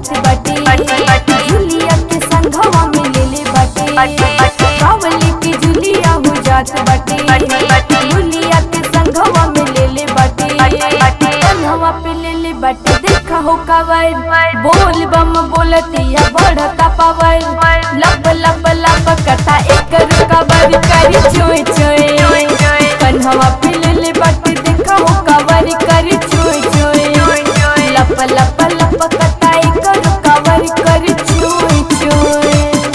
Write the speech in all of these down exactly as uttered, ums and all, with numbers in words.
जात बाटे झुलिया के संघवा में ले ले बाटे कावली के झुलिया हो जात बाटे झुलिया के संघवा में ले ले बाटे कंधवा पे ले ले बाटे देखा हो कावर बोल बम बोलतिया बढ़ता पावर लब लब लब कथा एक कावर करी चोय चोय कंधवा पे ले ले बाटे देखा हो कावर करी चोय चोय लप लप लप कथा एक कावर करी चोय चोय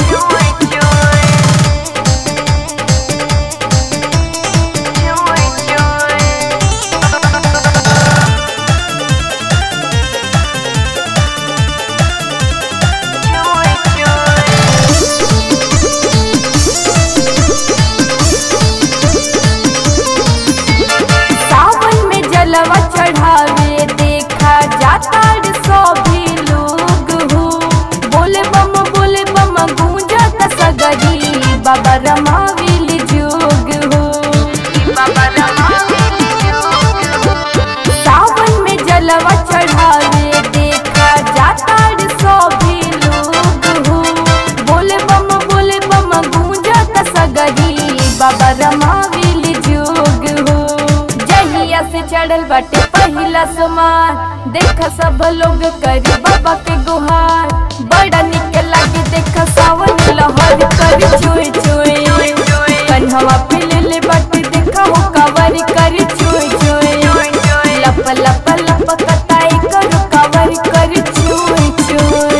जलवा चढ़ावे देखा जाता सभी लोग हो बोले बम बोले बम गूंजत सगरी बाबा रमाविल जोग हो बाबा रमाविल जोग हो सावन में जलवा चढ़ावे देखा जाता सभी लोग हो बोले बम बोले बम गूंजत सगरी बाबा रमाविल जोग हो से चढ़ल बाटे पहिला सोमार देखा सब लोग करी बाबा के गुहार बड़ा निक लागे देखा सावन लहर करी चोय चोय कन्हवा पे ले ले बाटे देखा हो कावर करी चोय चोय लप लप लप कताई करो कावर करी चोय चोय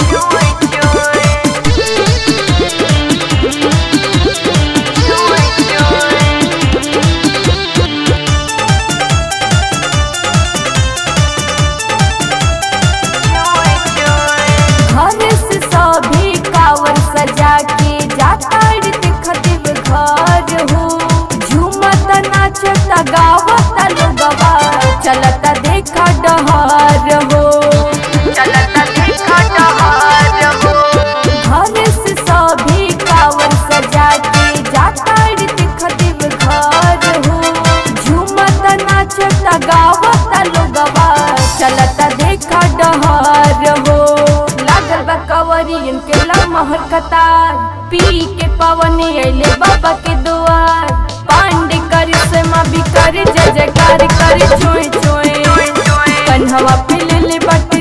सजा के जाता देखते घर हो झूमत नाचत गावत लोगवा चलता देखा डहर हो चलता देखा डहर हो घर से सभी कावर सजा के जाता देखते घर हो झूमत नाचत गावत लोगवा चलता देखा डहर हो लागल बा कवरियन के लमहर कतार पी के पवन अइले बाबा के दुआर पांडे कर से माँ भी कर जय जयकार कर चोय चोय कन्हवा पे ले ले बाटे